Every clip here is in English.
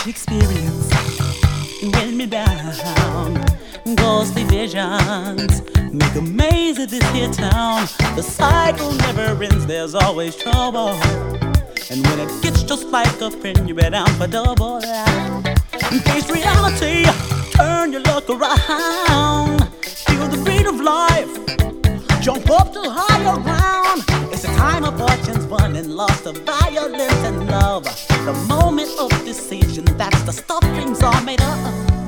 experience weighing me down. Ghostly visions make a maze of this here town. The cycle never ends, there's always trouble. And when it gets just like a friend, you bet down for double. Face reality, turn your luck around. Feel the beat of life, jump up to higher ground. It's a time of fortunes won and lost, of violence and love. The moment of decision, that's the stuff things are made of.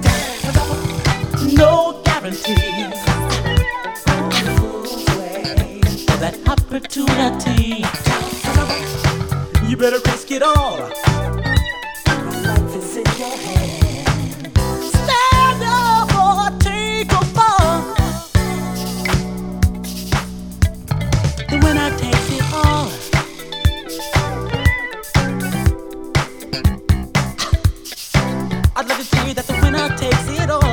No guarantees for that opportunity. You better risk it all. Life is in your hand. Stand up or take a fall. The winner takes it all. I'd love to tell you that the winner takes it all.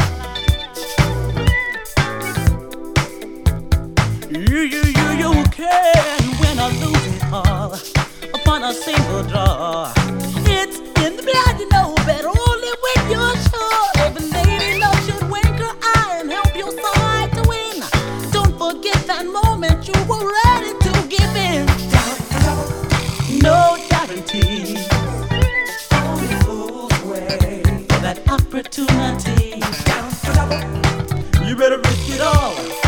You can win or lose it all upon a single draw. It's in the blood, you know, but only when you're sure. Every lady love should wink her eye and help your side to win. Don't forget that moment you were ready to give in. No guarantee for that opportunity. You better risk it all.